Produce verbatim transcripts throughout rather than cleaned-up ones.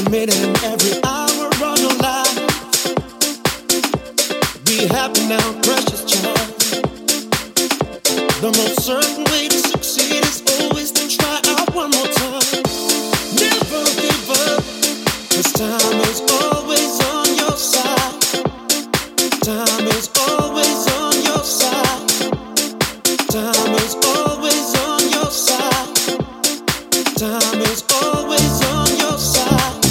minute and every hour of your life. Be happy now, precious child. The most certain way to succeed is always to try out one more time. Never give up, 'cause time is always on your side. Time is always on your side. Time is always on your side. Time is always on your side.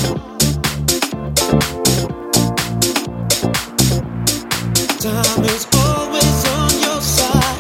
Time is always on your side.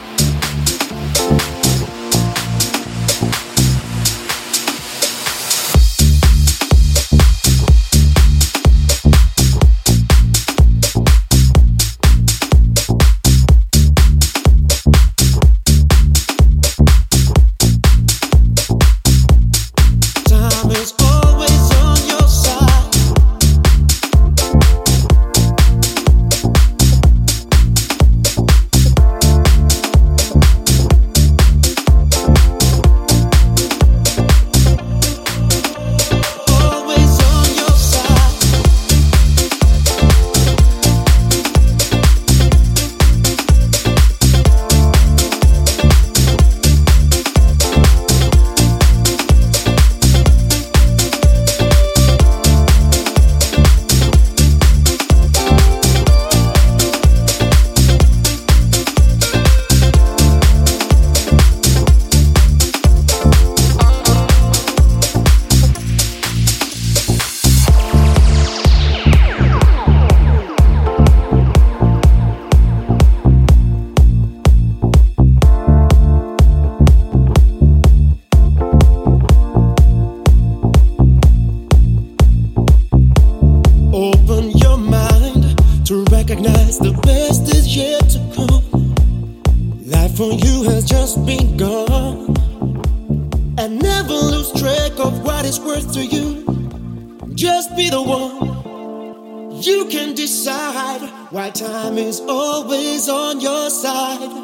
Recognize the best is yet to come. Life for you has just begun. And never lose track of what is worth to you. Just be the one. You can decide why time is always on your side.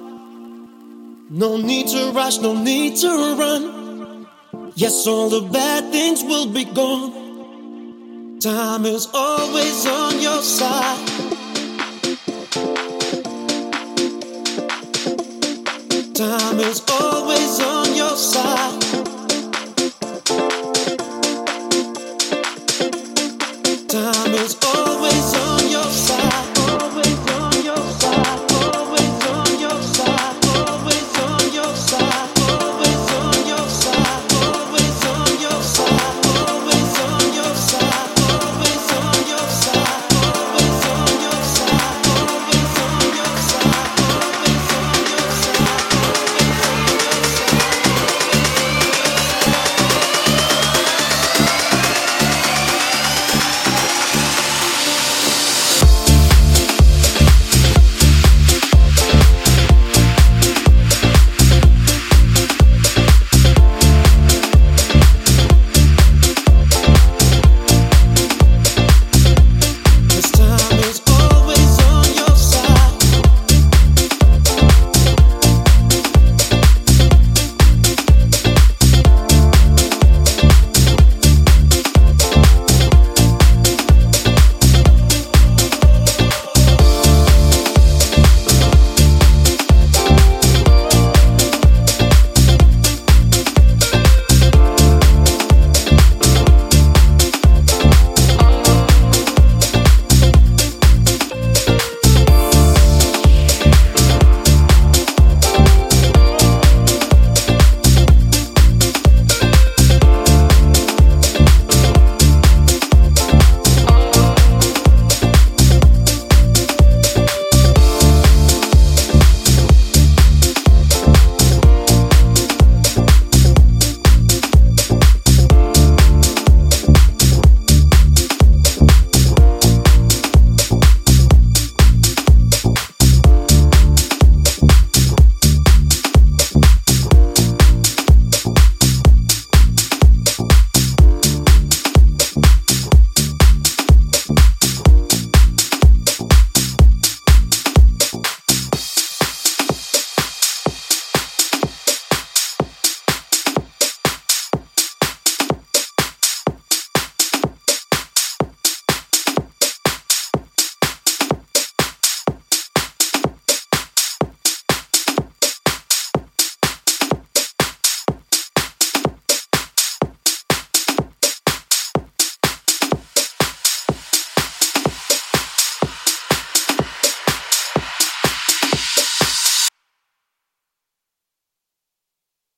No need to rush, no need to run. Yes, all the bad things will be gone. Time is always on your side. Time is always